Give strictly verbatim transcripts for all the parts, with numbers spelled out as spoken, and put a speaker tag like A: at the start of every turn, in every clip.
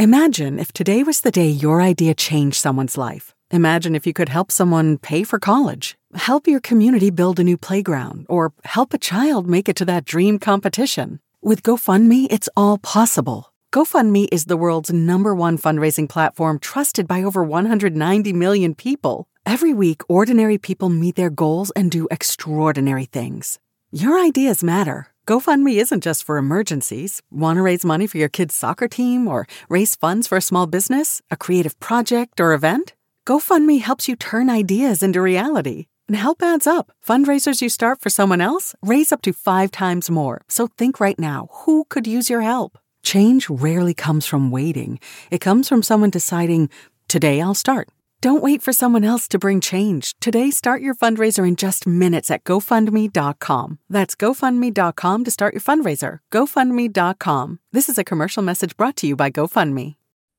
A: Imagine if today was the day your idea changed someone's life. Imagine if you could help someone pay for college, help your community build a new playground, or help a child make it to that dream competition. With GoFundMe, it's all possible. GoFundMe is the world's number one fundraising platform trusted by over one hundred ninety million people. Every week, ordinary people meet their goals and do extraordinary things. Your ideas matter. GoFundMe isn't just for emergencies. Want to raise money for your kid's soccer team or raise funds for a small business, a creative project, or event? GoFundMe helps you turn ideas into reality. And help adds up. Fundraisers you start for someone else raise up to five times more. So think right now, who could use your help? Change rarely comes from waiting. It comes from someone deciding, today I'll start. Don't wait for someone else to bring change. Today, start your fundraiser in just minutes at GoFundMe dot com. That's GoFundMe dot com to start your fundraiser. GoFundMe dot com. This is a commercial message brought to you by GoFundMe.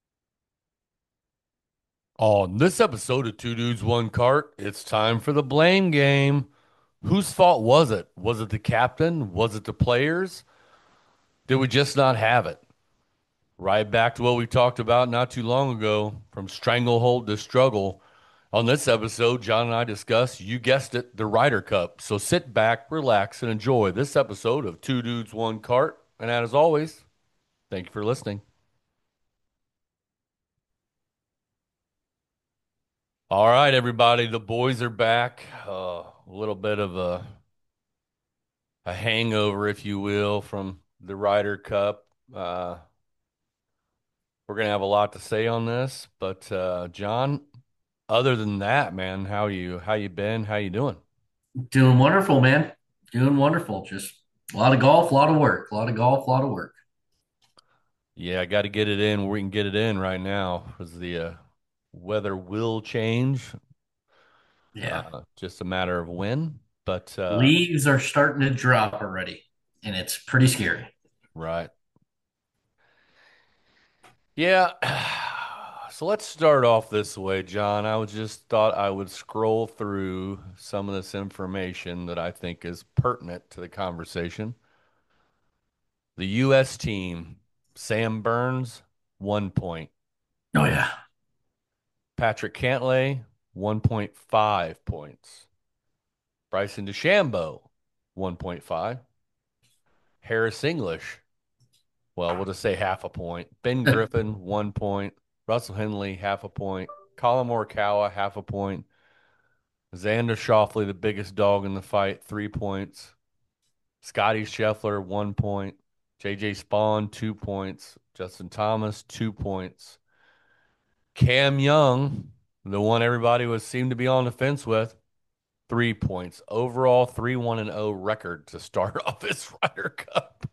B: On this episode of Two Dudes, One Cart, it's time for the blame game. Whose fault was it? Was it the captain? Was it the players? Did we just not have it? Right back to what we talked about not too long ago, from stranglehold to struggle. On this episode, John and I discuss, you guessed it, the Ryder Cup. So sit back, relax, and enjoy this episode of Two Dudes, One Cart. And as always, thank you for listening. All right, everybody, the boys are back. Uh, a little bit of a a hangover, if you will, from the Ryder Cup. Uh, we're gonna have a lot to say on this, but uh, John, other than that, man, how you how you been? How you doing?
C: Doing wonderful, man. Doing wonderful. Just a lot of golf, a lot of work. A lot of golf, a lot of work.
B: Yeah, I got to get it in where we can get it in right now because the uh, weather will change.
C: Yeah.
B: Uh, just a matter of when. But uh,
C: Leaves are starting to drop already, and it's pretty scary.
B: right. Yeah. So let's start off this way, John. I was just thought I would scroll through some of this information that I think is pertinent to the conversation. The U S team, Sam Burns, one point.
C: Oh, yeah.
B: Patrick Cantlay, one point five points. Bryson DeChambeau, one point five. Harris English, well, we'll just say half a point. Ben Griffin, one point. Russell Henley, half a point. Colin Morikawa, half a point. Xander Schauffele, the biggest dog in the fight, three points. Scotty Scheffler, one point. J J Spawn, two points. Justin Thomas, two points. Cam Young, the one everybody was seemed to be on the fence with, three points. Overall, three one and oh record to start off this Ryder Cup.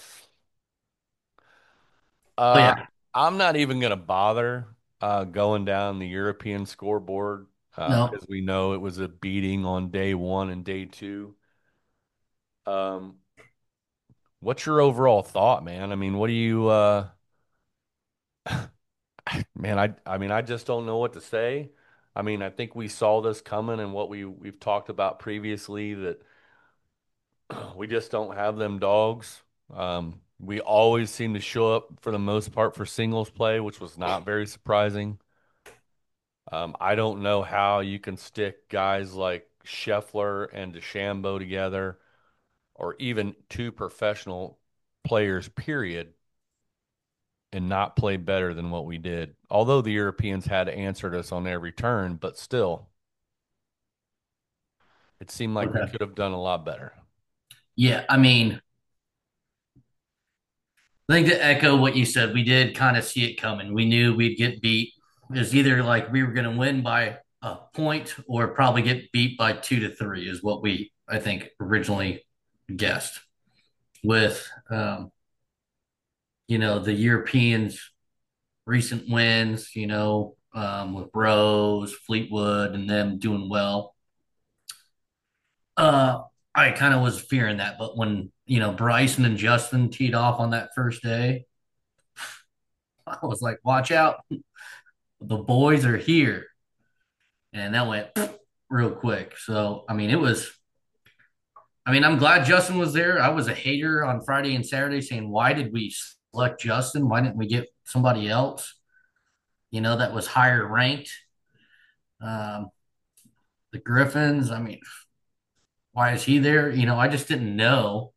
C: Oh,
B: uh,
C: yeah.
B: I'm not even going to bother uh, going down the European scoreboard uh,
C: No.
B: because we know it was a beating on day one and day two. Um, what's your overall thought, man? I mean, what do you, uh, man, I, I mean, I just don't know what to say. I mean, I think we saw this coming and what we we've talked about previously that we just don't have them dogs. Um, we always seem to show up for the most part for singles play, which was not very surprising. Um, I don't know how you can stick guys like Scheffler and DeChambeau together, or even two professional players, period, and not play better than what we did. Although the Europeans had answered us on every turn, but still, it seemed like we
C: Okay.
B: could have done a lot better.
C: Yeah. I mean, I think to echo what you said, we did kind of see it coming. We knew we'd get beat. It was either like we were going to win by a point or probably get beat by two to three, is what we, I think, originally guessed. With, um, you know, the Europeans' recent wins, you know, um, with Rose, Fleetwood, and them doing well. Uh, I kind of was fearing that, but when you know Bryson and Justin teed off on that first day, I was like, "Watch out, the boys are here," and that went real quick. So, I mean, it was. I mean, I'm glad Justin was there. I was a hater on Friday and Saturday saying, "Why did we select Justin? Why didn't we get somebody else, you know, that was higher ranked? Um, the Griffins, I mean, why is he there? You know, I just didn't know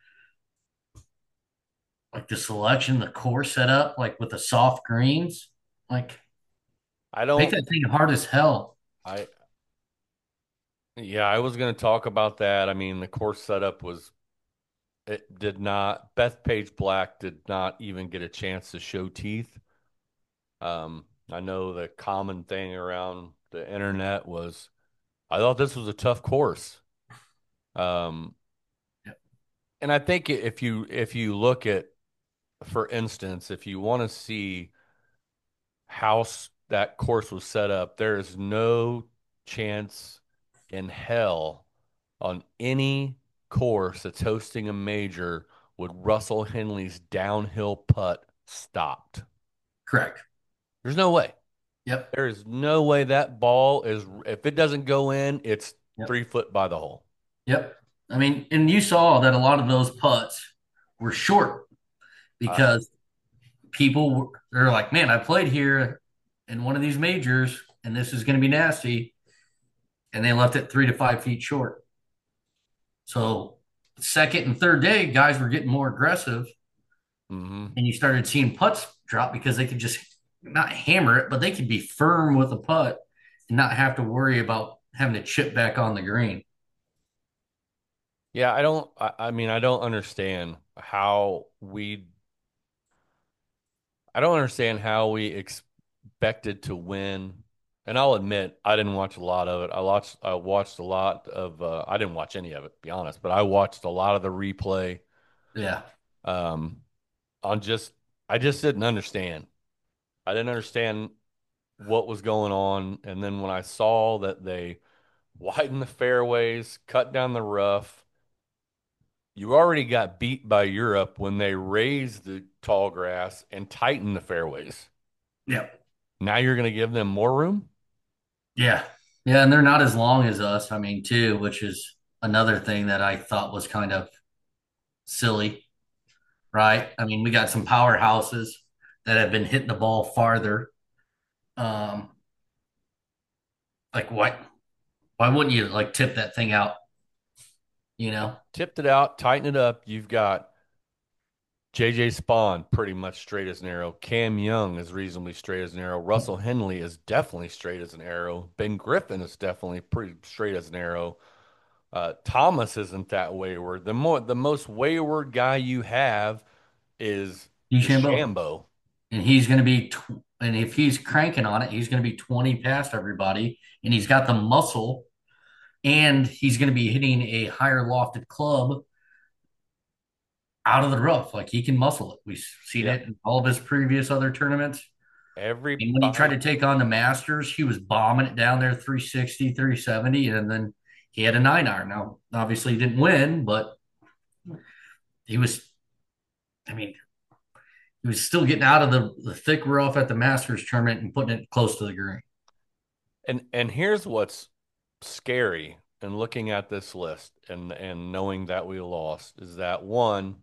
C: like the selection, the core setup, like with the soft greens, like
B: I
C: make
B: don't,
C: that thing hard as hell.
B: I, yeah, I was going to talk about that. I mean, the course setup was, it did not, Bethpage Black did not even get a chance to show teeth. Um, I know the common thing around the internet was, I thought this was a tough course. Um,
C: Yep.
B: and I think if you if you look at, for instance, if you want to see how s- that course was set up, there is no chance in hell on any course that's hosting a major would Russell Henley's downhill putt stopped.
C: Correct.
B: There's no way.
C: Yep.
B: There is no way that ball is, if it doesn't go in, it's
C: Yep.
B: three foot by the hole.
C: Yep. I mean, and you saw that a lot of those putts were short
B: Uh,
C: because people were, they're like, man, I played here in one of these majors and this is going to be nasty. And they left it three to five feet short. So, second and third day, guys were getting more aggressive
B: mhm.
C: and you started seeing putts drop because they could just not hammer it, but they could be firm with a putt and not have to worry about having to chip back on the green.
B: Yeah, I don't, I, I mean, I don't understand how we, I don't understand how we expected to win. And I'll admit, I didn't watch a lot of it. I watched, I watched a lot of, uh, I didn't watch any of it, to be honest, but I watched a lot of the replay.
C: Yeah.
B: Um, on just, I just didn't understand. I didn't understand what was going on. And then when I saw that they widened the fairways, cut down the rough, you already got beat by Europe when they raised the tall grass and tightened the fairways.
C: Yeah.
B: Now you're going to give them more room?
C: Yeah. Yeah. And they're not as long as us, I mean, too, which is another thing that I thought was kind of silly, right? I mean, we got some powerhouses that have been hitting the ball farther. Um, like what? Why wouldn't you like tip that thing out? You know?
B: Tipped it out, tighten it up. You've got J J Spawn pretty much straight as an arrow. Cam Young is reasonably straight as an arrow. Russell Henley is definitely straight as an arrow. Ben Griffin is definitely pretty straight as an arrow. Uh, Thomas isn't that wayward. The more the most wayward guy you have is
C: DeChambeau.
B: DeChambeau.
C: And he's going to be, tw- and if he's cranking on it, he's going to be twenty past everybody. And he's got the muscle and he's going to be hitting a higher lofted club out of the rough. Like he can muscle it. We've seen
B: Yep.
C: it in all of his previous other tournaments. And when he tried
B: Everybody.
C: to take on the Masters, he was bombing it down there three sixty, three seventy, and then he had a nine iron. Now, obviously, he didn't win, but he was, I mean, he was still getting out of the, the thick rough at the Masters tournament and putting it close to the green.
B: And and here's what's scary in looking at this list and and knowing that we lost is that one,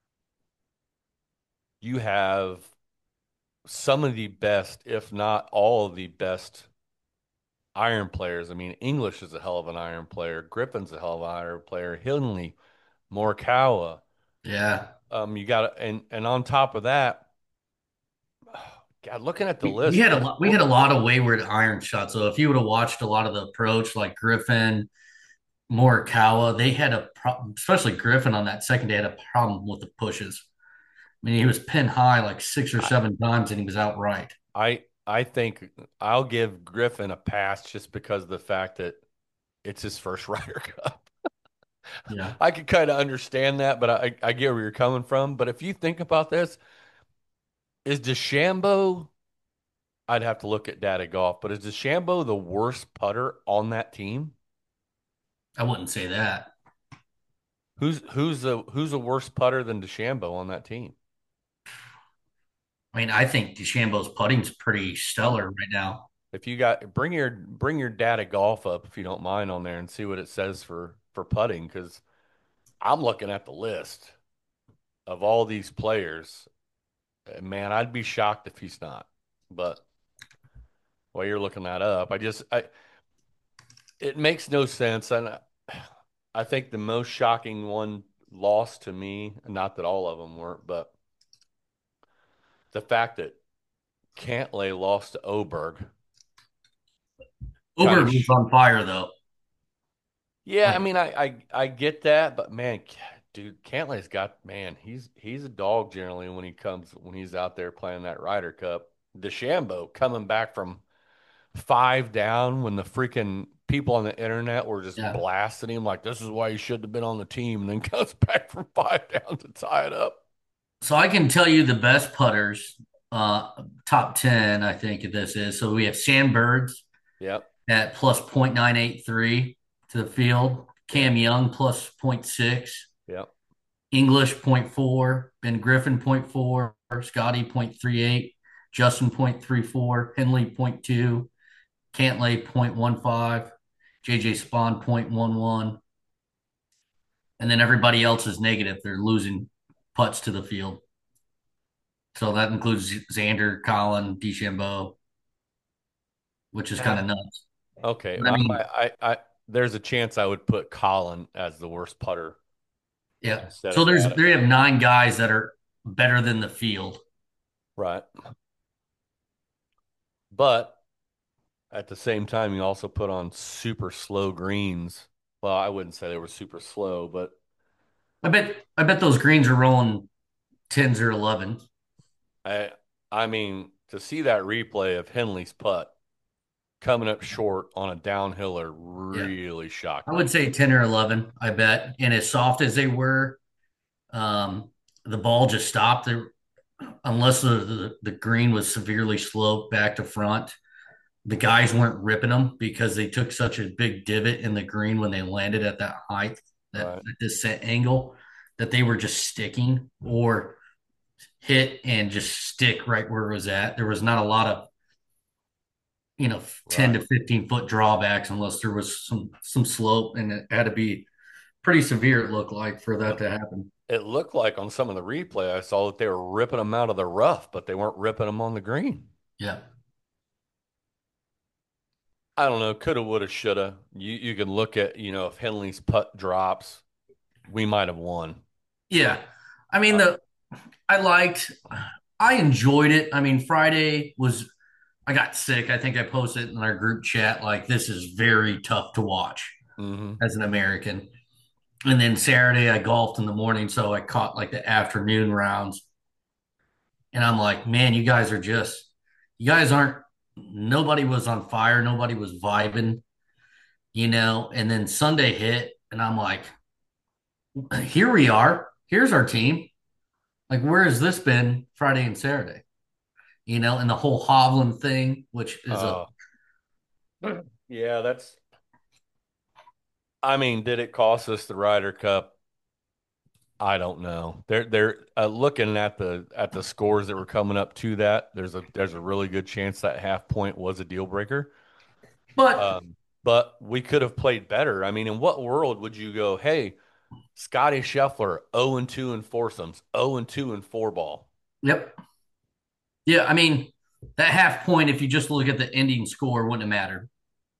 B: you have some of the best, if not all of the best iron players. I mean, English is a hell of an iron player. Griffin's a hell of an iron player. Henley, Morikawa.
C: Yeah.
B: Um, you got and and on top of that, God, looking at the
C: We, we
B: list,
C: had a
B: this
C: lot. We had a lot of wayward iron shots. So if you would have watched a lot of the approach, like Griffin, Morikawa, they had a problem, especially Griffin on that second day had a problem with the pushes. I mean, he was pin high like six or
B: I
C: seven times, and he was outright.
B: I I think I'll give Griffin a pass just because of the fact that it's his first Ryder Cup.
C: Yeah.
B: I could kind of understand that, but I, I get where you're coming from. But if you think about this, is DeChambeau, I'd have to look at data golf, but is DeChambeau the worst putter on that team?
C: I wouldn't say that.
B: Who's who's a who's a worse putter than DeChambeau on that team?
C: I mean, I think DeChambeau's putting's pretty stellar right now.
B: If you got bring your bring your data golf up if you don't mind on there and see what it says for for putting because I'm looking at the list of all these players. Man, I'd be shocked if he's not. But while you're looking that up, I just I it makes no sense. And I, I think the most shocking one lost to me, not that all of them weren't, but the fact that Cantlay lost to Oberg kind
C: Oberg
B: of
C: was
B: sh
C: on fire though.
B: yeah, I
C: Like,
B: mean I, I I get that, but man, dude, Cantlay's got man, he's he's a dog generally when he comes when he's out there playing that Ryder Cup. DeChambeau coming back from five down when the freaking people on the internet were just
C: yeah.
B: blasting him like this is why he should have been on the team, and then comes back from five down to tie it up.
C: So I can tell you the best putters, uh, top ten, I think this is. So we have Sam Birds
B: Yep,
C: at plus point nine eight three to the field,
B: yep,
C: Cam Young plus zero point six,
B: yep.
C: English zero point four, Ben Griffin zero point four, Scotty zero point three eight, Justin zero point three four, Henley zero point two, Cantlay zero point one five, J J Spawn zero point one one, and then everybody else is negative. They're losing putts to the field. So that includes Xander, Colin, DeChambeau, which is kind of nuts.
B: Okay,
C: I
B: well,
C: mean,
B: I, I, I, there's a chance I would put Colin as the worst putter
C: yeah.
B: instead
C: So
B: of
C: there's
B: Adam.
C: they have nine guys that are better than the field.
B: Right. But at the same time, you also put on super slow greens. Well, I wouldn't say they were super slow, but
C: I bet I bet those greens are rolling tens or elevens.
B: I, I mean, to see that replay of Henley's putt coming up short on a downhiller
C: Yeah.
B: really
C: I
B: shocked
C: would
B: me.
C: say ten or eleven, I bet. And as soft as they were, um, the ball just stopped there unless the, the, the green was severely sloped back to front. The guys weren't ripping them because they took such a big divot in the green when they landed at that height, that,
B: Right.
C: that descent angle, that they were just sticking or hit and just stick right where it was at. There was not a lot of, you know, ten
B: Right.
C: to fifteen foot drawbacks unless there was some some slope, and it had to be pretty severe, it looked like, for that to happen.
B: It looked like on some of the replay, I saw that they were ripping them out of the rough, but they weren't ripping them on the green.
C: Yeah.
B: I don't know. Coulda, woulda, shoulda. You you can look at, you know, if Henley's putt drops, we might have won.
C: Yeah. I mean,
B: Uh,
C: the I liked I enjoyed it. I mean, Friday was I got sick. I think I posted in our group chat like this is very tough to watch
B: hmm
C: as an American. And then Saturday I golfed in the morning, so I caught like the afternoon rounds. And I'm like, man, you guys are just you guys aren't nobody was on fire, nobody was vibing, you know. And then Sunday hit, and I'm like, here we are. Here's our team. Like, where has this been Friday and Saturday? You know, and the whole Hovland thing, which is a
B: Uh, yeah, that's. I mean, did it cost us the Ryder Cup? I don't know. They're they're uh, looking at the at the scores that were coming up to that. There's a there's a really good chance that half point was a deal breaker.
C: but
B: Um, but we could have played better. I mean, in what world would you go, hey, Scotty Scheffler, zero and two in foursomes, zero and two in four ball?
C: yep. Yeah, I mean, that half point, if you just look at the ending score, wouldn't have mattered.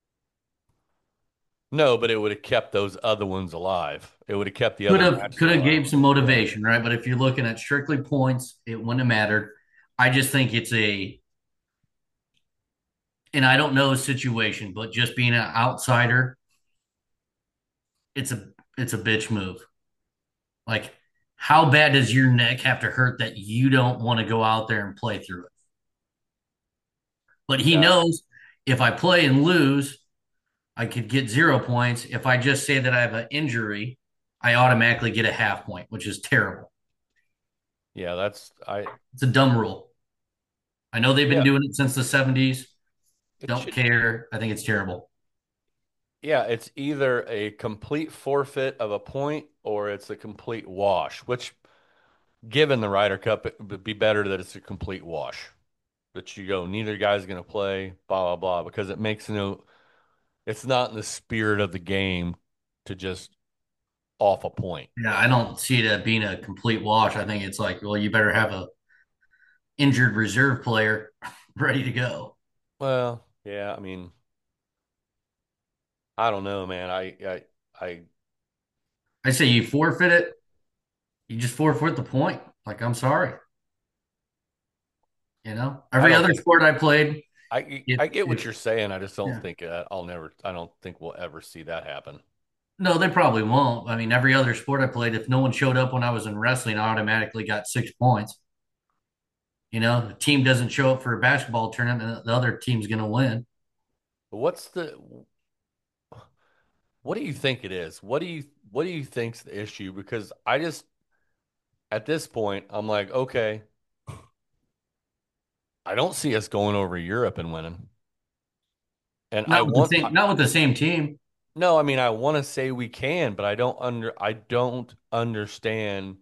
B: No, but it would have kept those other ones alive. It would have kept the
C: Could
B: other
C: have
B: matches
C: could have
B: alive.
C: gave some motivation, right? But if you're looking at strictly points, it wouldn't have mattered. I just think it's a and I don't know his situation, but just being an outsider, it's a it's a bitch move. Like, how bad does your neck have to hurt that you don't want to go out there and play through it? But he
B: Yeah.
C: knows if I play and lose, I could get zero points. If I just say that I have an injury, I automatically get a half point, which is terrible.
B: Yeah, that's I
C: It's a dumb rule. I know they've been
B: yeah,
C: doing it since the seventies.
B: it
C: Don't
B: should
C: care. I think it's terrible.
B: yeah, it's either a complete forfeit of a point or it's a complete wash, which given the Ryder Cup, it would be better that it's a complete wash. That you go, neither guy's going to play, blah, blah, blah, because it makes no, it's not in the spirit of the game to just off a point.
C: Yeah, I don't see it being a complete wash. I think it's like, well, you better have a injured reserve player ready to go.
B: Well, yeah, I mean, I don't know, man. I I I
C: I say you forfeit it, you just forfeit the point. Like, I'm sorry. You know,
B: I
C: every
B: don't
C: other
B: think
C: sport I played,
B: I
C: it,
B: I get what
C: it
B: you're saying. I just don't
C: yeah.
B: think uh, I'll never I don't think we'll ever see that happen.
C: No, they probably won't. I mean, every other sport I played, if no one showed up when I was in wrestling, I automatically got six points. You know, the team doesn't show up for a basketball tournament, the other team's going to win.
B: But what's the what do you think it is? What do you what do you think's the issue? Because I just at this point, I'm like, okay, I don't see us going over Europe and winning. And I
C: Not with the
B: want
C: same, not with the same team.
B: no, I mean I want to say we can, but I don't under I don't understand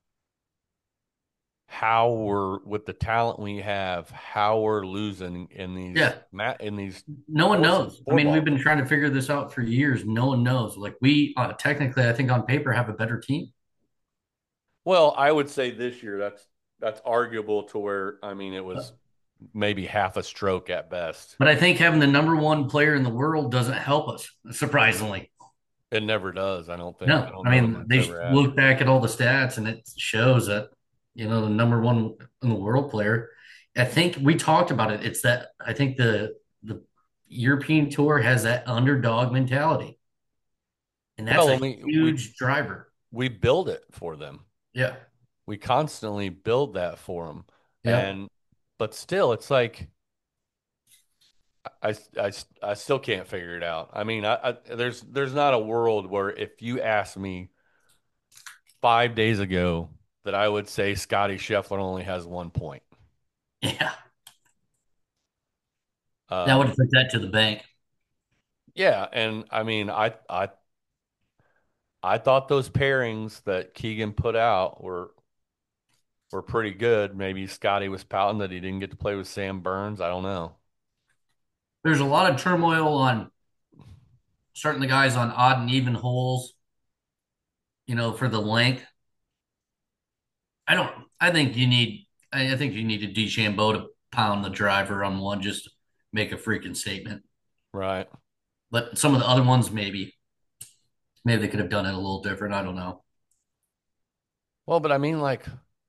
B: how we're with the talent we have, how we're losing in these
C: Yeah,
B: mat in these
C: no one
B: four
C: knows. I
B: four
C: mean, we've
B: ball
C: been
B: games.
C: trying to figure this out for years. No one knows. Like we, uh, technically, I think on paper have a better team.
B: Well, I would say this year that's that's arguable to where I mean it was maybe half a stroke at best.
C: But I think having the number one player in the world doesn't help us, surprisingly.
B: It never does. I don't think. I
C: No,
B: don't
C: I
B: know that
C: mean,
B: it's
C: they
B: ever has.
C: look back at all the stats and it shows that, you know, the number one in the world player. I think we talked about it. It's that I think the the European tour has that underdog mentality, and that's
B: Well,
C: a
B: I mean, we
C: huge driver.
B: we build it for them.
C: Yeah.
B: We constantly build that for them,
C: Yeah.
B: and but still, it's like I, I, I still can't figure it out. I mean, I, I there's there's not a world where if you asked me five days ago that I would say Scotty Scheffler only has one point.
C: Yeah. That would
B: Um,
C: put that to the bank.
B: yeah, and I mean, I I I thought those pairings that Keegan put out were were pretty good. Maybe Scotty was pouting that he didn't get to play with Sam Burns. I don't know.
C: There's a lot of turmoil on starting the guys on odd and even holes, you know, for the length. I don't. I think you need. I I think you need a DeChambeau to pound the driver on one, just to make a freaking statement.
B: Right.
C: But some of the other ones, maybe, maybe they could have done it a little different. I don't know.
B: Well, but I mean, like,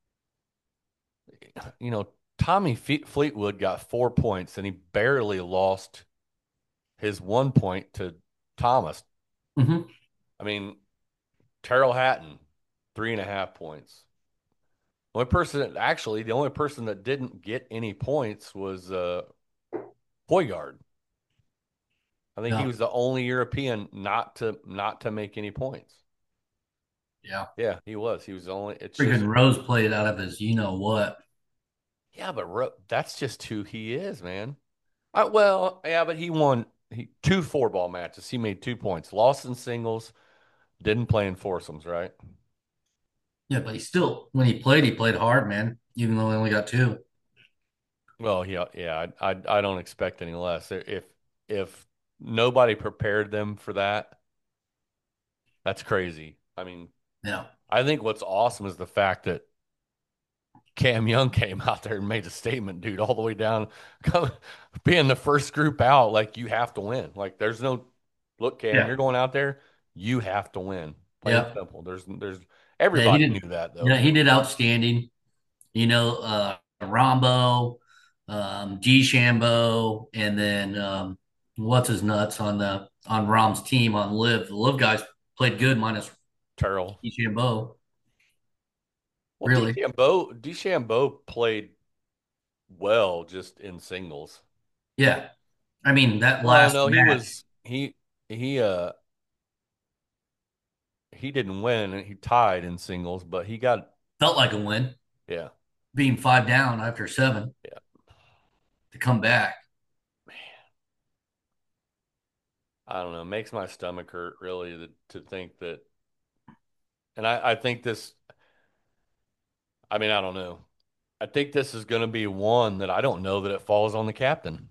B: you know, Tommy Fe- Fleetwood got four points and he barely lost his one point to Thomas.
C: Hmm.
B: I mean, Terrell Hatton, three and a half points. The only person, actually, the only person that didn't get any points was uh, Hoygaard. I think he
C: Yeah,
B: was the only European not to not to make any points.
C: yeah.
B: Yeah, he was. He was the only. It's
C: Freaking
B: just
C: Rose played out of his, you know what?
B: yeah, but Ro- that's just who he is, man. I, well, yeah, but he won he, two four ball matches. He made two points. Lost in singles, didn't play in foursomes, right?
C: Yeah, but he still, when he played, he played hard, man. Even though he only got two.
B: Well, yeah, yeah. I, I I don't expect any less. If if nobody prepared them for that, that's crazy. I mean,
C: Yeah,
B: I think what's awesome is the fact that Cam Young came out there and made a statement, dude, all the way down, being the first group out. Like you have to win. Like there's no look, Cam,
C: yeah,
B: you're going out there, you have to win. Plain and
C: yeah,
B: simple. There's there's
C: yeah. He
B: everybody
C: did.
B: knew that
C: Yeah,
B: though.
C: he did outstanding. You know, uh, Rombo, um, DeChambeau, and then um, what's his nuts on the on Rom's team on Live. The Live guys played good minus
B: Terrell.
C: DeChambeau.
B: Well,
C: Really?
B: DeChambeau DeChambeau played well just in singles.
C: Yeah. I mean, that
B: Well,
C: last
B: no, he
C: match
B: was he he uh he didn't win and he tied in singles, but he got
C: felt like a win,
B: yeah.
C: being five down after seven
B: Yeah.
C: to come back.
B: I don't know. It makes my stomach hurt really to, to think that and I, I think this I mean, I don't know. I think this is gonna be one that I don't know that it falls on the captain.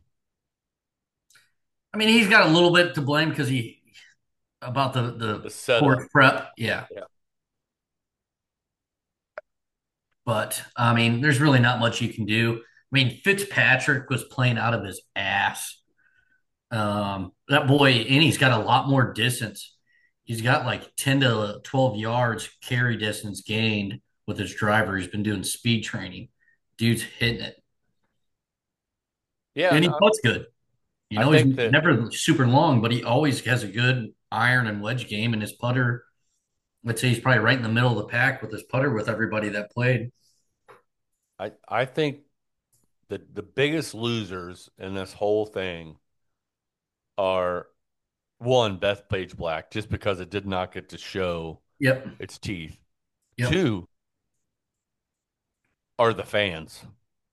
C: I mean, he's got a little bit to blame because he about the
B: The
C: the
B: setup.
C: course prep. Yeah.
B: Yeah.
C: But I mean, there's really not much you can do. I mean, Fitzpatrick was playing out of his ass. Um, that boy, and he's got a lot more distance. He's got like ten to twelve yards carry distance gained with his driver. He's been doing speed training. Dude's hitting it.
B: Yeah,
C: And he
B: no,
C: puts good. You
B: I
C: know, he's
B: think that
C: never super long, but he always has a good iron and wedge game. And his putter, let's say he's probably right in the middle of the pack with his putter with everybody that played.
B: I I think the the biggest losers in this whole thing are one, Beth Page Black, just because it did not get to show
C: Yep.
B: its teeth.
C: Yep.
B: Two are the fans.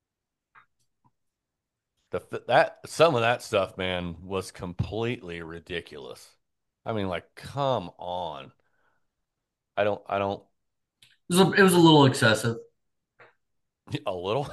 B: The that some of that stuff, man, was completely ridiculous. I mean, like, come on. I don't I don't
C: It was a, it was a little excessive.
B: a little.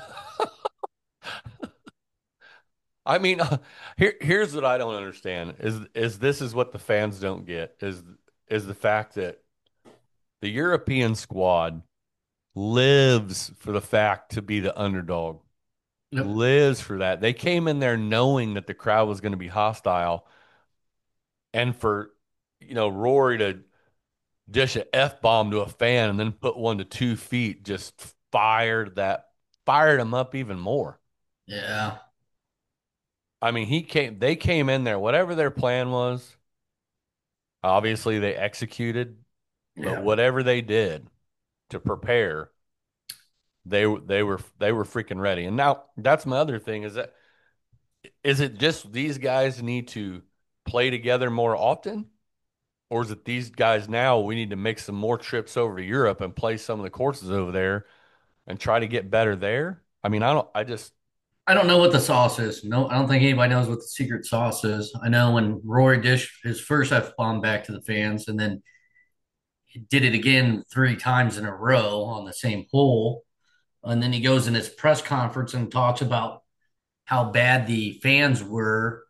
B: I mean, uh, here here's what I don't understand is is this is what the fans don't get is is the fact that the European squad lives for the fact to be the underdog.
C: Yep.
B: Lives for that. They came in there knowing that the crowd was going to be hostile, and for you know Rory to dish an F bomb to a fan and then put one to two feet just fired that fired him up even more.
C: Yeah.
B: I mean, he came they came in there, whatever their plan was, obviously they executed, but
C: Yeah.
B: whatever they did to prepare, they they were they were freaking ready. And now that's my other thing is that is it just these guys need to play together more often? Or is it these guys now we need to make some more trips over to Europe and play some of the courses over there and try to get better there? I mean, I don't, I just,
C: I don't know what the sauce is. No, I don't think anybody knows what the secret sauce is. I know when Rory dished his first F bomb back to the fans and then he did it again three times in a row on the same hole. And then he goes in his press conference and talks about how bad the fans were.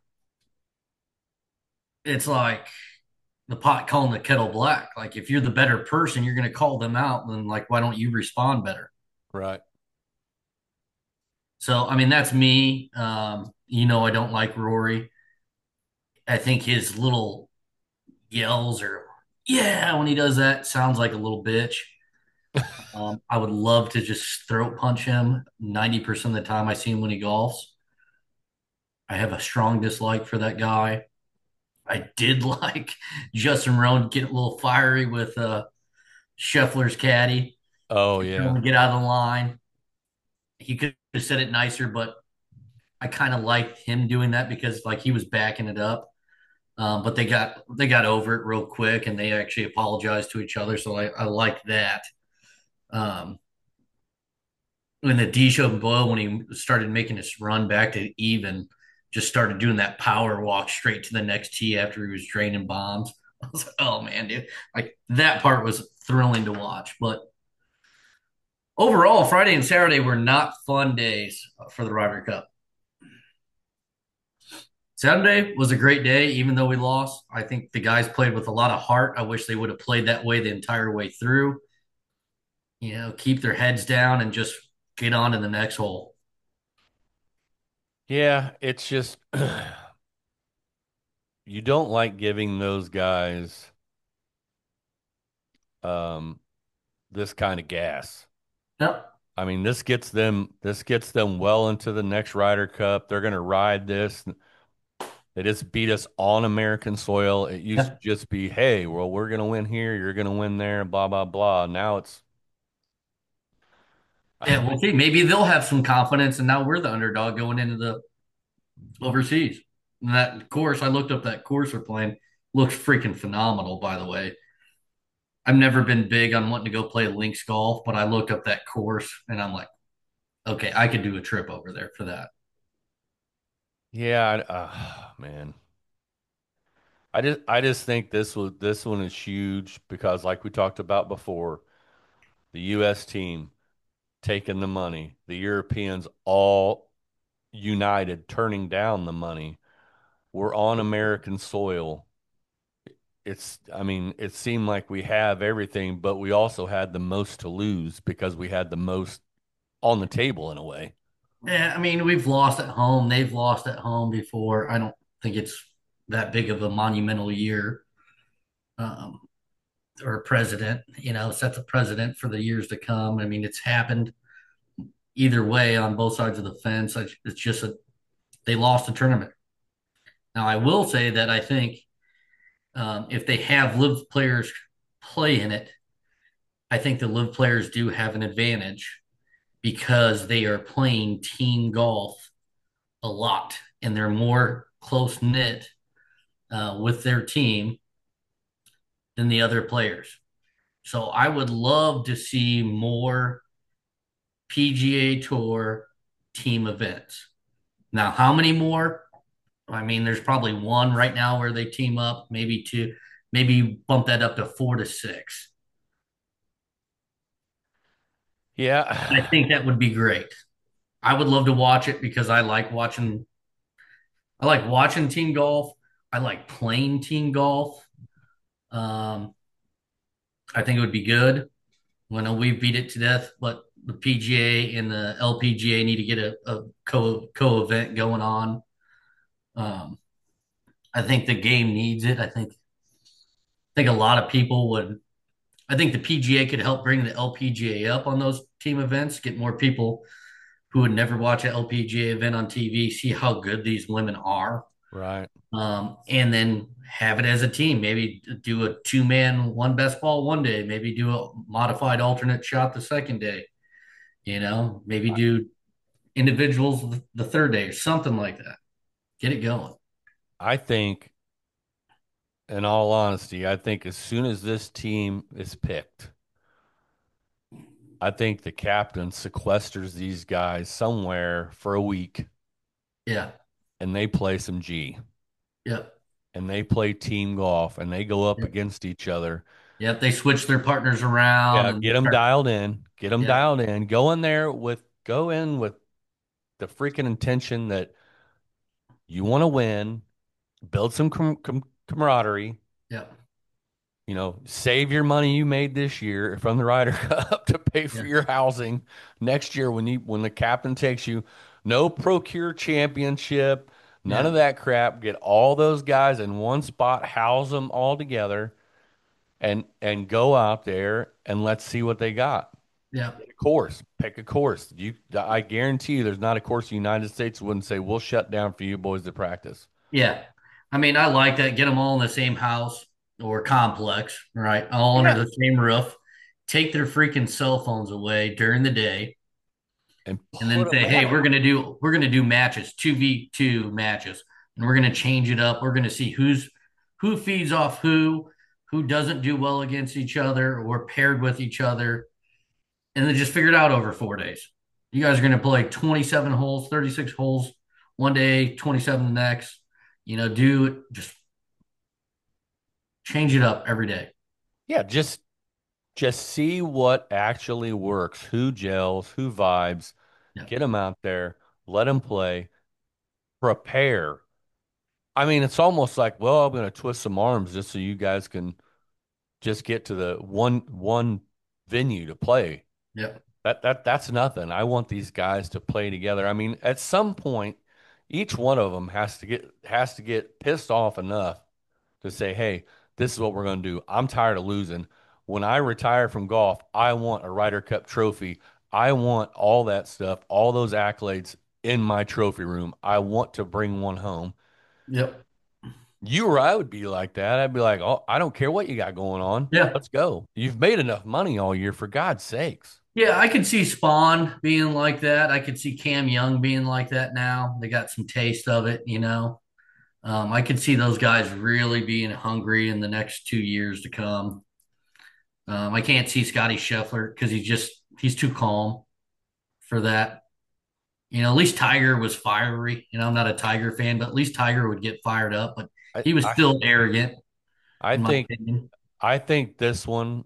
C: It's like the pot calling the kettle black. Like if you're the better person, you're going to call them out. Then like, why don't you respond better?
B: right.
C: So, I mean, that's me. Um, you know, I don't like Rory. I think his little yells or yeah when he does that sounds like a little bitch. Um, I would love to just throat punch him ninety percent of the time I see him when he golfs. I have a strong dislike for that guy. I did like Justin Roan get a little fiery with uh, Scheffler's caddy.
B: Oh,
C: Tell him
B: yeah.
C: to get out of the line. He could have said it nicer, but I kind of liked him doing that because like he was backing it up. Um, but they got they got over it real quick and they actually apologized to each other. So I, I like that. Um, when the DeChambeau, when he started making his run back to even, just started doing that power walk straight to the next tee after he was draining bombs. I was like, oh man, dude, like that part was thrilling to watch. But overall, Friday and Saturday were not fun days for the Ryder Cup. Saturday was a great day, even though we lost. I think the guys played with a lot of heart. I wish they would have played that way the entire way through. You know, keep their heads down and just get on to the next hole.
B: Yeah. It's just, you don't like giving those guys um, this kind of gas.
C: Yep.
B: I mean, this gets them, this gets them well into the next Ryder Cup. They're going to ride this. They just beat us on American soil. It used to
C: Yep.
B: just be, hey, well, we're going to win here, you're going to win there, blah, blah, blah. Now it's,
C: Yeah, we'll see. Maybe they'll have some confidence, and now we're the underdog going into the overseas. And that course, I looked up that course we're playing. Looks freaking phenomenal, by the way. I've never been big on wanting to go play links golf, but I looked up that course and I'm like, okay, I could do a trip over there for that.
B: yeah, uh, man. I just, I just think this was, this one is huge because, like we talked about before, the U S team taking the money, the Europeans all united turning down the money. We're on American soil. it's, I mean, it seemed like we have everything, but we also had the most to lose because we had the most on the table in a way.
C: Yeah, I mean, we've lost at home. They've lost at home before. I don't think it's that big of a monumental year, um, or president, you know, set the precedent for the years to come. I mean, it's happened either way on both sides of the fence. It's just that they lost the tournament. Now, I will say that I think um, if they have live players play in it, I think the live players do have an advantage because they are playing team golf a lot and they're more close knit uh, with their team than the other players. So I would love to see more P G A Tour team events. Now, how many more? I mean, there's probably one right now where they team up, maybe two, maybe bump that up to four to six. I
B: Yeah.
C: think that would be great. I would love to watch it because I like watching I like watching team golf. I like playing team golf. Um, I think it would be good. I know we beat it to death, but the P G A and the L P G A need to get a, a co co event going on. Um, I think the game needs it. I think I think a lot of people would. I think the P G A could help bring the L P G A up on those team events, get more people who would never watch an L P G A event on T V, see how good these women are,
B: Right.
C: um, and then have it as a team. Maybe do a two man, one best ball one day. Maybe do a modified alternate shot the second day. You know, maybe do individuals the third day or something like that. Get it going.
B: I think, in all honesty, I think as soon as this team is picked, I think the captain sequesters these guys somewhere for a week
C: Yeah.
B: and they play some G
C: Yep.
B: and they play team golf and they go up
C: Yep.
B: against each other.
C: Yep. They switch their partners around
B: Yeah,
C: and
B: get them
C: start.
B: dialed in, get them
C: Yep.
B: dialed in, go in there with, go in with the freaking intention that you want to win, build some com com camaraderie,
C: Yep.
B: you know, save your money you made this year from the Ryder Cup to pay for
C: Yep.
B: your housing next year when you when the captain takes you. No procure championship, none of
C: Yep.
B: that crap. Get all those guys in one spot, house them all together, and and go out there and let's see what they got.
C: Yep.
B: Pick a course, pick a course. You, I guarantee you, there's not a course in the United States that wouldn't say we'll shut down for you boys to practice.
C: Yeah. I mean, I like that. Get them all in the same house or complex, right? All under
B: Yeah.
C: the same roof. Take their freaking cell phones away during the day,
B: And
C: and
B: put
C: then
B: them
C: say, "Hey, we're
B: out.
C: gonna do we're gonna do matches, two v two matches, and we're gonna change it up. We're gonna see who's who feeds off who, who doesn't do well against each other or paired with each other, and then just figure it out over four days. You guys are gonna play twenty-seven holes, thirty-six holes one day, twenty-seven the next. You know, do just change it up every day.
B: Yeah, just just see what actually works, who gels, who vibes.
C: Yeah,
B: Get them out there, let them play, prepare. I mean, it's almost like, well, I'm going to twist some arms just so you guys can just get to the one one venue to play.
C: yeah,
B: That that that's nothing. I want these guys to play together. I mean, at some point, each one of them has to get has to get pissed off enough to say, "Hey, this is what we're going to do. I'm tired of losing. When I retire from golf, I want a Ryder Cup trophy. I want all that stuff, all those accolades in my trophy room. I want to bring one home."
C: yep,
B: You or I would be like that. I'd be like, "Oh, I don't care what you got going on.
C: yeah.
B: Let's go. You've made enough money all year, for God's sakes."
C: Yeah, I could see Spawn being like that. I could see Cam Young being like that now. They got some taste of it, you know. Um, I could see those guys really being hungry in the next two years to come. Um, I can't see Scotty Scheffler because he's just he's too calm for that. You know, at least Tiger was fiery. You know, I'm not a Tiger fan, but at least Tiger would get fired up. But
B: I,
C: he was
B: I,
C: still arrogant,
B: I
C: in my
B: think,
C: opinion.
B: I think this one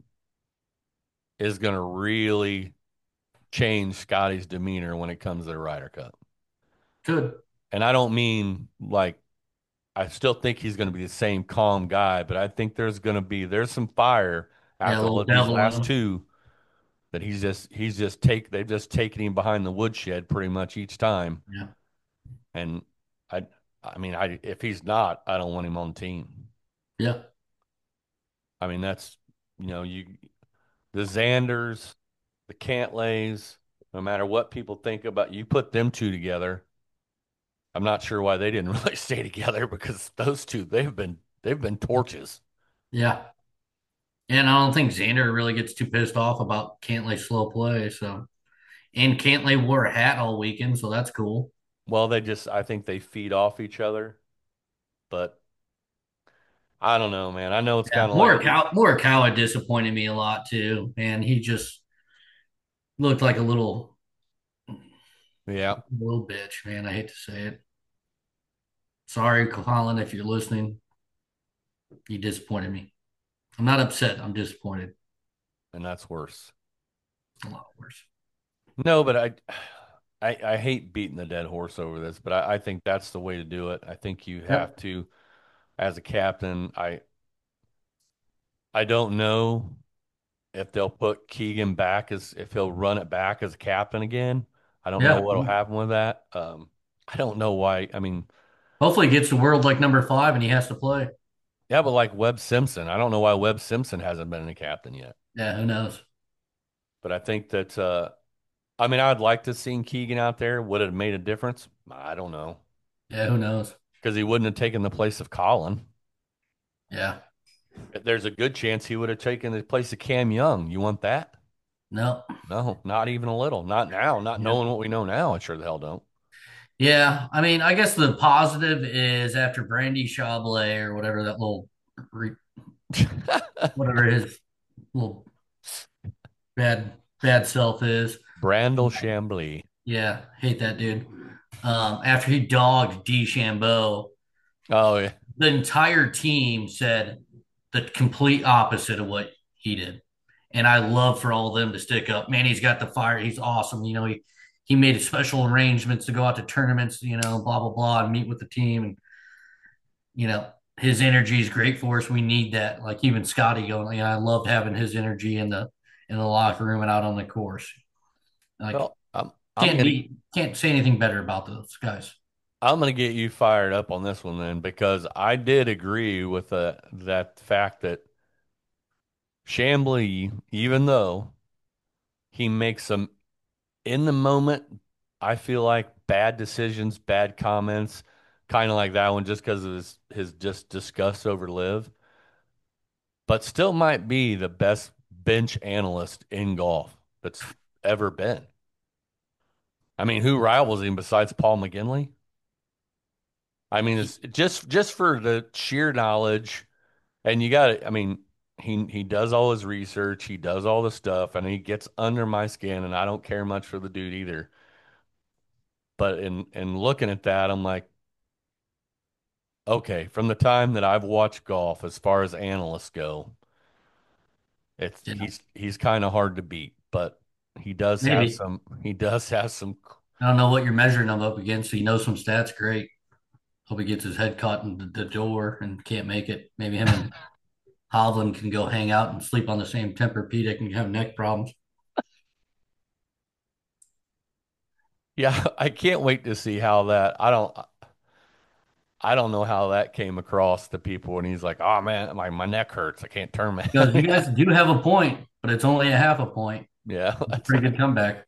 B: is going to really change Scotty's demeanor when it comes to the Ryder Cup.
C: Good.
B: And I don't mean like I still think he's going to be the same calm guy, but I think there's going to be there's some fire
C: Yeah, a
B: after
C: little
B: these
C: devil in
B: last
C: him.
B: two that he's just he's just take they've just taken him behind the woodshed pretty much each time.
C: Yeah.
B: And I I mean I if he's not, I don't want him on the team.
C: Yeah.
B: I mean that's you know you the Xanders, the Cantlays, no matter what people think about you put them two together. I'm not sure why they didn't really stay together because those two they've been they've been torches.
C: Yeah. And I don't think Xander really gets too pissed off about Cantlay slow play. So, and Cantlay wore a hat all weekend, so that's cool.
B: Well, they just I think they feed off each other, but I don't know, man. I know it's
C: Yeah,
B: kind of like
C: Morikawa, Morikawa disappointed me a lot too, and he just looked like a little,
B: yeah,
C: little bitch, man. I hate to say it. Sorry, Colin, if you're listening, you disappointed me. I'm not upset. I'm disappointed.
B: and that's worse.
C: A lot worse.
B: No, but I I I hate beating the dead horse over this, but I, I think that's the way to do it. I think you have
C: Yep.
B: to, as a captain, I I don't know if they'll put Keegan back as if he'll run it back as a captain again. I don't know
C: Yeah.
B: what'll happen with that. Um, I don't know why. I mean,
C: Hopefully, he gets to world like number five, and he has to play.
B: yeah, but like Webb Simpson, I don't know why Webb Simpson hasn't been a captain yet.
C: Yeah. Who knows?
B: But I think that uh, I mean, I'd like to see Keegan out there. Would it have made a difference? I don't know
C: Yeah. Who knows?
B: because he wouldn't have taken the place of Colin.
C: Yeah.
B: There's a good chance he would have taken the place of Cam Young. You want that?
C: No.
B: No, not even a little. Not now. Not
C: Yeah.
B: knowing what we know now. I sure the hell don't.
C: Yeah, I mean, I guess the positive is after Brandy Chablet or whatever that little, re- whatever his little bad bad self is.
B: Brandel Chambly.
C: Yeah, hate that dude. Um, after he dogged DeChambeau,
B: Oh yeah.
C: the entire team said the complete opposite of what he did. And I love for all of them to stick up. Man, he's got the fire. He's awesome. You know, he he made special arrangements to go out to tournaments, you know, blah blah blah, and meet with the team. And you know, his energy is great for us. We need that. Like even Scotty going, you know, I loved having his energy in the in the locker room and out on the course. Like
B: Well, I'm I'm
C: can't
B: gonna
C: be can't say anything better about those guys.
B: I'm gonna get you fired up on this one then because I did agree with the that fact that Chambly, even though he makes some in the moment, I feel like bad decisions, bad comments, kind of like that one, just because of his his just disgust over Live, but still might be the best bench analyst in golf that's ever been. I mean, who rivals him besides Paul McGinley? I mean, it's just just for the sheer knowledge, and you got to, I mean, he he does all his research, he does all the stuff, and he gets under my skin, and I don't care much for the dude either. But in in looking at that, I'm like, okay, from the time that I've watched golf, as far as analysts go, it's
C: Yeah,
B: he's he's kind of hard to beat, but he does have
C: maybe.
B: some he does have some
C: I don't know what you're measuring him up against. He knows some stats. Great. Hope he gets his head caught in the, the door and can't make it. Maybe him and Hovland can go hang out and sleep on the same Tempur-Pedic and have neck problems.
B: yeah, I can't wait to see how that I don't I don't know how that came across to people and he's like, "Oh man, my my neck hurts. I can't turn my
C: Because you guys do have a point, but it's only a half a point.
B: Yeah,
C: It's a
B: that's
C: pretty good comeback.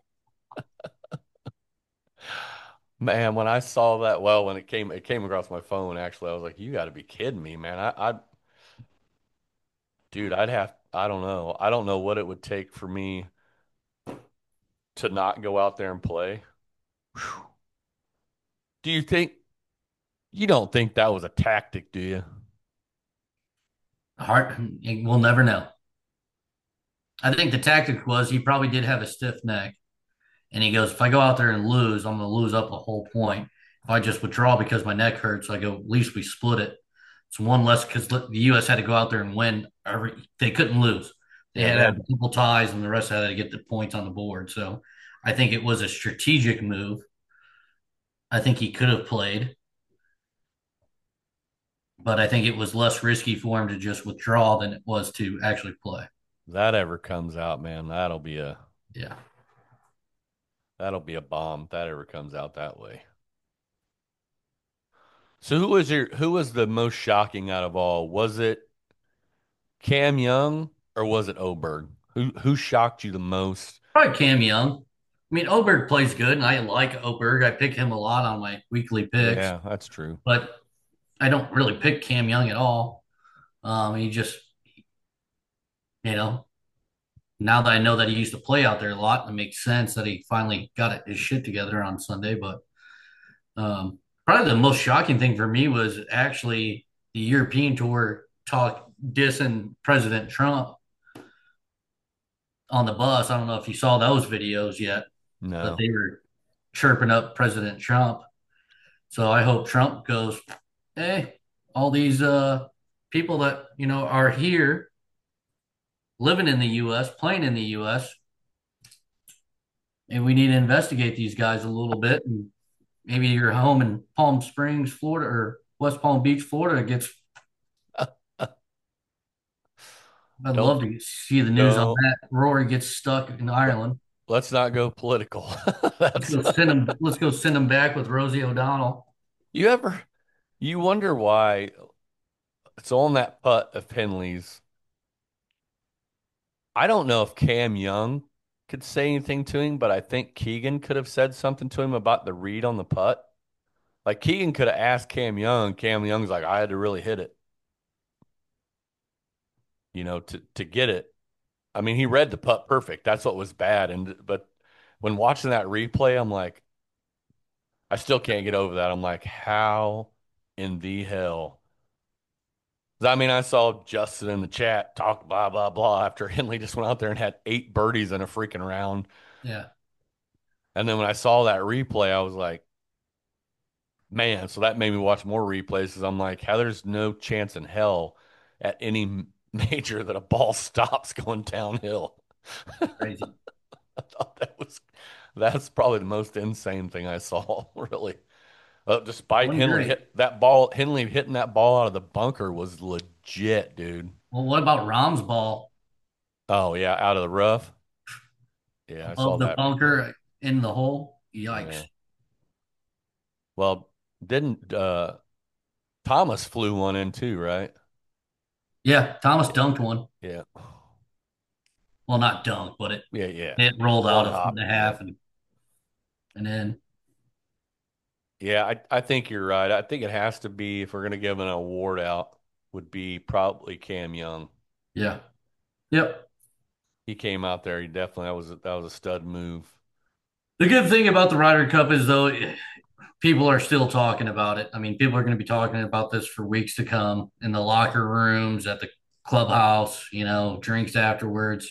B: man, when I saw that, well, when it came it came across my phone actually, I was like, "You got to be kidding me, man." I I dude, I'd have I don't know. I don't know what it would take for me to not go out there and play. Whew. Do you think you don't think that was a tactic, do you?
C: Heart, we'll never know. I think the tactic was he probably did have a stiff neck. And he goes, if I go out there and lose, I'm going to lose up a whole point. If I just withdraw because my neck hurts, I go, at least we split it. It's one less because the U S had to go out there and win. Every, they couldn't lose. They
B: Yeah,
C: had
B: they
C: to have
B: had
C: double ties, and the rest had to get the points on the board. So I think it was a strategic move. I think he could have played. but I think it was less risky for him to just withdraw than it was to actually play.
B: That ever comes out, man, that'll be a
C: Yeah.
B: that'll be a bomb. If that ever comes out that way. So who was your who was the most shocking out of all? Was it Cam Young or was it Oberg? Who who shocked you the most?
C: Probably Cam Young. I mean, Oberg plays good, and I like Oberg. I pick him a lot on my weekly picks,
B: Yeah, that's true.
C: but I don't really pick Cam Young at all. Um, he just, you know, now that I know that he used to play out there a lot, it makes sense that he finally got it, his shit together on Sunday. But um, probably the most shocking thing for me was actually the European tour talk dissing President Trump on the bus. I don't know if you saw those videos yet, but
B: No.
C: they were chirping up President Trump. So I hope Trump goes, hey, all these uh, people that you know are here living in the U S, playing in the U S, and we need to investigate these guys a little bit. And maybe your home in Palm Springs, Florida, or West Palm Beach, Florida gets. I'd
B: Don't
C: love to see the news on
B: don't
C: that. Rory gets stuck in
B: let,
C: Ireland.
B: let's not go political.
C: Let's
B: That's
C: go send him. Let's go send him back with Rosie O'Donnell.
B: you ever you wonder why it's on that putt of Henley's. I don't know if Cam Young could say anything to him, but I think Keegan could have said something to him about the read on the putt. Like Keegan could have asked Cam Young. Cam Young's like, I had to really hit it, you know, to to get it. I mean, he read the putt perfect. That's what was bad. And but when watching that replay, I'm like, I still can't get over that. I'm like, how in the hell? 'Cause I mean, I saw Justin in the chat talk blah blah blah after Henley just went out there and had eight birdies in a freaking round.
C: Yeah,
B: And then when I saw that replay, I was like, man, so that made me watch more replays because I'm like, how there's no chance in hell at any major that a ball stops going downhill.
C: crazy.
B: I thought that was that's probably the most insane thing I saw, really. Uh,
C: I
B: despite
C: would
B: Henley
C: agree.
B: hit that ball, Henley hitting that ball out of the bunker was legit, dude.
C: Well, what about Rom's ball
B: Oh yeah, out of the rough. Yeah, I saw
C: above the
B: that.
C: bunker in the hole? Yikes.
B: Yeah. Well, didn't uh Thomas flew one in too, right?
C: Yeah, Thomas dunked one.
B: Yeah.
C: Well, not dunked, but it
B: Yeah, yeah.
C: it rolled out
B: One
C: a foot
B: hop.
C: and a
B: Yep.
C: half and and then
B: Yeah, I, I think you're right. I think it has to be if we're gonna give an award out, would be probably Cam Young.
C: yeah. Yep.
B: He came out there. He definitely that was a, that was a stud move.
C: The good thing about the Ryder Cup is though people are still talking about it. I mean, people are going to be talking about this for weeks to come in the locker rooms, at the clubhouse, you know, drinks afterwards.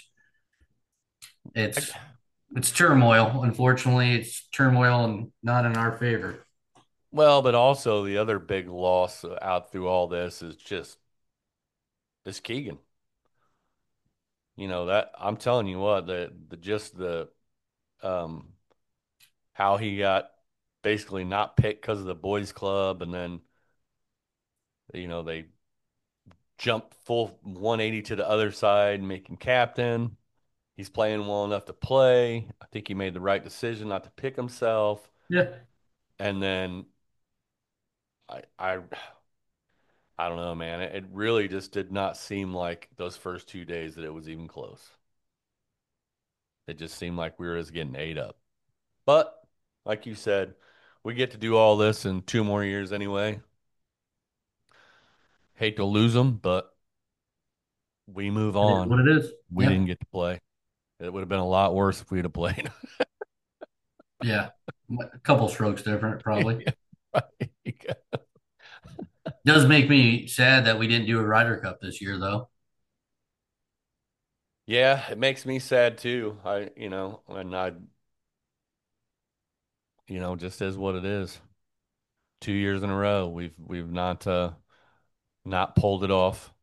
B: I,
C: It's it's turmoil. Unfortunately, it's turmoil and not in our favor.
B: well, but also the other big loss out through all this is just this Keegan. You know that I'm telling you what the the just the um how he got basically not picked because of the boys club, and then you know they jumped full one eighty to the other side, making captain. He's playing well enough to play. I think he made the right decision not to pick himself.
C: Yeah.
B: And then I I I don't know, man. It, it really just did not seem like those first two days that it was even close. It just seemed like we were just getting ate up. But like you said, we get to do all this in two more years anyway. Hate to lose them, but we move
C: It is
B: on.
C: what it is.
B: We
C: Yeah.
B: didn't get to play. It would have been a lot worse if we'd have played.
C: Yeah. A couple strokes different, probably.
B: Yeah, right.
C: Does make me sad that we didn't do a Ryder Cup this year, though.
B: Yeah, it makes me sad too. I, you know, and I, you know, just is what it is. Two years in a row, we've we've not uh not pulled it off,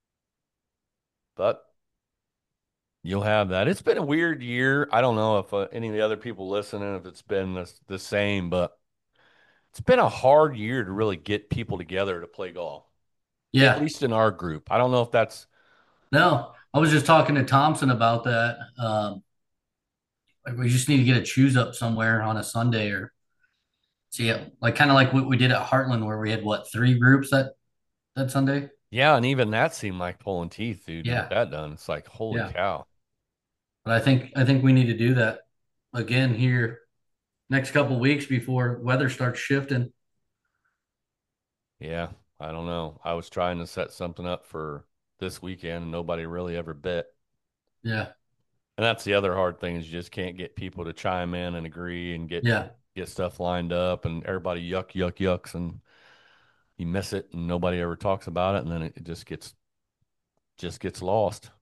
B: but you'll have that. It's been a weird year. I don't know if uh, any of the other people listening, if it's been the the same, but it's been a hard year to really get people together to play golf. at
C: Yeah.
B: least in our group. I don't know if that's
C: No, I was just talking to Thompson about that. Um, like we just need to get a choose up somewhere on a Sunday or see it, like kind of like what we did at Heartland, where we had what three groups that that Sunday.
B: yeah, and even that seemed like pulling teeth, dude, to get
C: Yeah,
B: that done. It's like, holy
C: yeah.
B: cow.
C: But I think I think we need to do that again here next couple weeks before weather starts shifting.
B: Yeah, I don't know. I was trying to set something up for this weekend and nobody really ever bit.
C: Yeah,
B: And that's the other hard thing is you just can't get people to chime in and agree and get
C: yeah.
B: get stuff lined up and everybody yuck yuck yucks and you miss it and nobody ever talks about it and then it just gets just gets lost.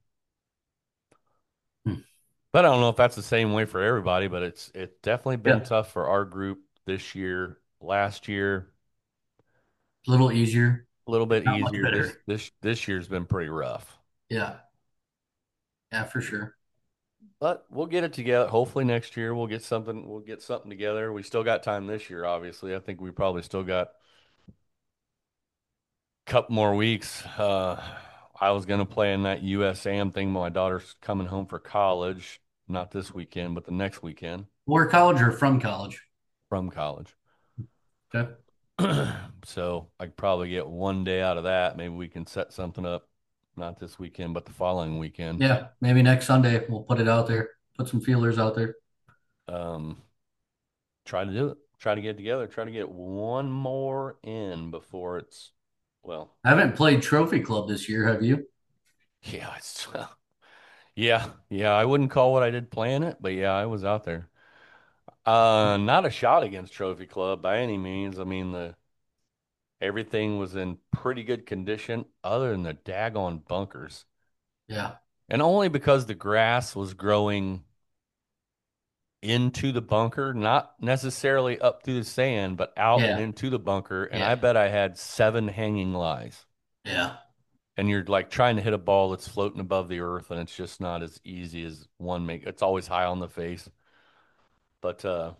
C: Hmm.
B: But I don't know if that's the same way for everybody, but it's it's definitely been
C: Yeah,
B: tough for our group this year. Last year,
C: a little easier,
B: a little bit
C: not much
B: easier. This
C: better.
B: this this year's been pretty rough.
C: Yeah, yeah, for sure.
B: But we'll get it together. Hopefully next year we'll get something we'll get something together. We still got time this year, obviously. I think we probably still got a couple more weeks. Uh I was gonna play in that U S A M thing. My daughter's coming home for college, not this weekend, but the next weekend
C: Or college or from college.
B: from college.
C: Okay.
B: So I could probably get one day out of that. Maybe we can set something up, not this weekend, but the following weekend.
C: Yeah, maybe next Sunday we'll put it out there, put some feelers out there.
B: Um, try to do it. Try to get together. Try to get one more in before it's, well,
C: I haven't played Trophy Club this year, have you?
B: yeah, it's, yeah, yeah. I wouldn't call what I did playing it, but yeah, I was out there. Uh, not a shot against Trophy Club by any means. I mean, the everything was in pretty good condition, other than the daggone bunkers.
C: Yeah,
B: And only because the grass was growing into the bunker, not necessarily up through the sand, but out and
C: yeah,
B: into the bunker. And I
C: yeah,
B: bet I had seven hanging lies.
C: yeah.
B: And you're like trying to hit a ball that's floating above the earth, and it's just not as easy as one make. It's always high on the face. But uh,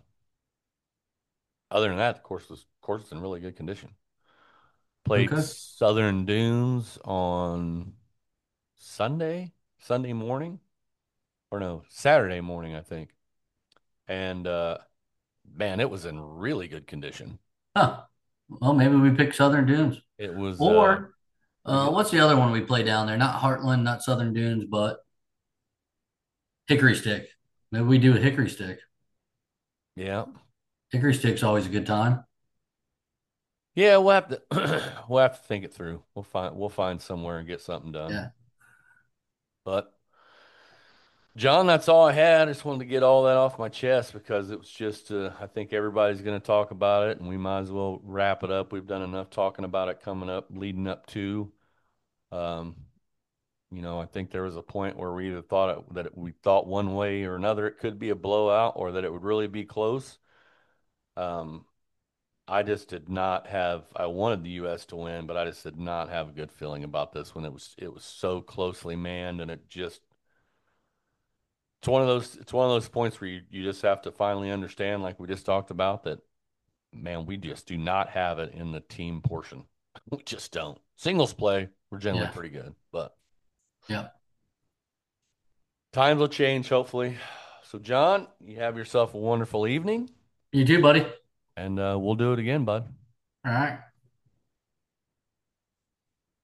B: other than that, the course was course is in really good condition. Played
C: Okay.
B: Southern Dunes on Sunday, Sunday morning, or no, Saturday morning, I think. And uh, man, it was in really good condition.
C: Huh. Well, maybe we pick Southern Dunes.
B: It was uh
C: Or
B: pretty
C: uh,
B: good.
C: what's the other one we play down there? Not Heartland, not Southern Dunes, but Hickory Stick. Maybe we do a Hickory Stick.
B: Yeah.
C: Hickory Stick's always a good time.
B: Yeah, we'll have to we'll have to think it through. We'll find we'll find somewhere and get something done.
C: Yeah.
B: But John, that's all I had. I just wanted to get all that off my chest because it was just uh, I think everybody's going to talk about it and we might as well wrap it up. We've done enough talking about it coming up, leading up to um you know, I think there was a point where we either thought it, that it, we thought one way or another it could be a blowout or that it would really be close. Um, I just did not have. I wanted the U S to win, but I just did not have a good feeling about this when it was it was so closely manned, and it just it's one of those it's one of those points where you you just have to finally understand, like we just talked about, that man, we just do not have it in the team portion. We just don't. Singles play, we're generally
C: Yeah.
B: pretty good, but
C: Yeah.
B: times will change, hopefully. So, John, you have yourself a wonderful evening,
C: You too, buddy.
B: and uh, we'll do it again, bud.
C: All right.